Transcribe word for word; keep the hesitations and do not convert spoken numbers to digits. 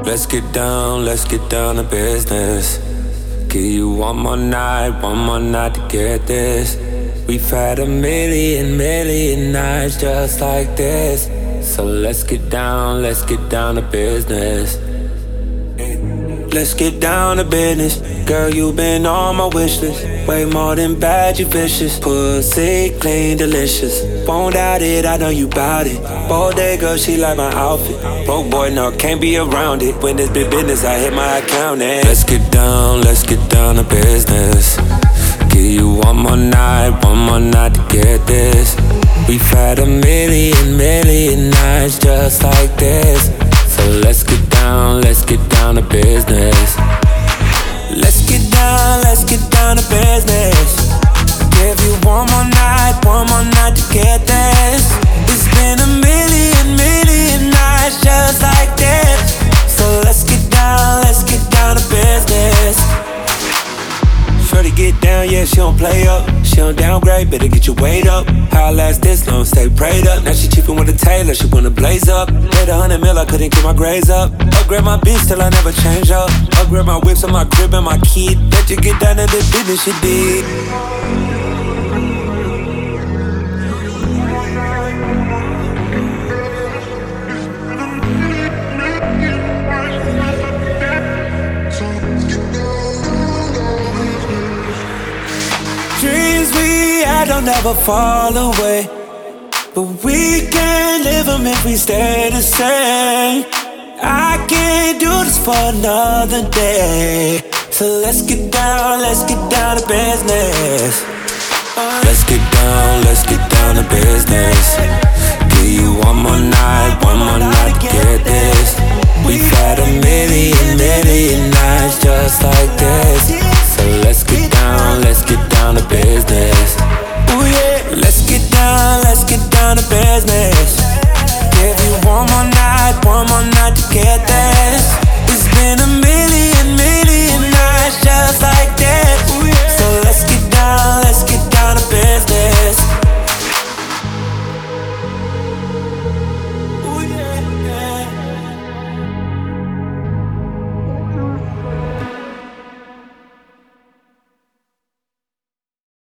Let's get down, let's get down to business. Give you one more night, one more night to get this. We've had a million, million nights just like this. So let's get down, let's get down to business. Let's get down to business. Girl, you been on my wish list. Way more than bad, you vicious. Pussy clean, delicious. Won't doubt it, I know you bout it. Bodega, she like my outfit. Broke boy, no, can't be around it. When it's big business, I hit my account and let's get down, let's get down to business. Give you one more night, one more night to get this. We've had a million, million nights just like this. So let's get down, let's get down to business. Let's get down, let's get down to business. Give you one more night, one more night to get this. It's been a million, million nights just like this. So let's get down, let's get down to business. Shorty get down, yeah, she don't play up. She don't downgrade, better get your weight up. How I last this long, stay prayed up. Now she cheapin' with a tailor, she wanna blaze up. Paid a hundred mil, I couldn't get my grades up. Upgrade my bitch till I never change up. Upgrade my whips on my crib and my kid. Bet you get down to the business she did. Dreams we had don't never fall away, but we can't live them if we stay the same. I can't do this for another day. So let's get down, let's get down to business. Let's get down, let's get down to business. Give you one more night, one more night to get this. We've had a million, million nights just like this. So let's get down, let's get down to business. Ooh yeah, let's get down, let's get down to business. Give you one more night, one more night to get there.